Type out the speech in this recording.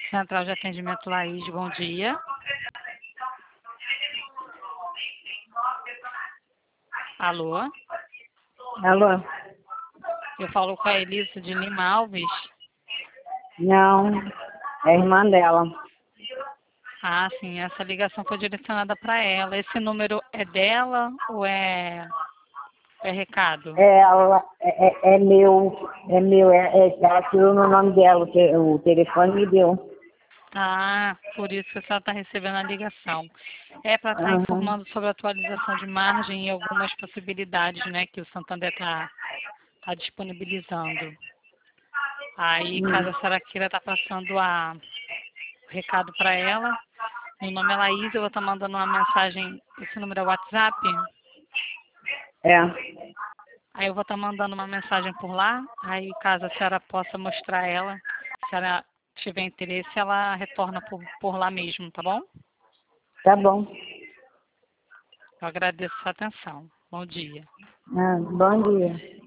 Central de Atendimento Laís, bom dia. Alô? Alô? Eu falo com a Elisa de Lima Alves. Não, é a irmã dela. Ah, sim, essa ligação foi direcionada para ela. Esse número é dela ou é recado? Ela, é meu, ela tirou no nome dela, o telefone me deu. Ah, por isso que a senhora está recebendo a ligação. É para estar Aham. informando sobre a atualização de margem e algumas possibilidades, né, que o Santander está disponibilizando. Aí, caso a senhora queira estar passando o recado para ela, meu nome é Laís, eu vou estar mandando uma mensagem, esse número é WhatsApp, É, aí eu vou estar mandando uma mensagem por lá, aí caso a senhora possa mostrar ela, se ela tiver interesse, ela retorna por lá mesmo, tá bom? tá bom. Eu agradeço a sua atenção. Bom dia. Ah, bom dia.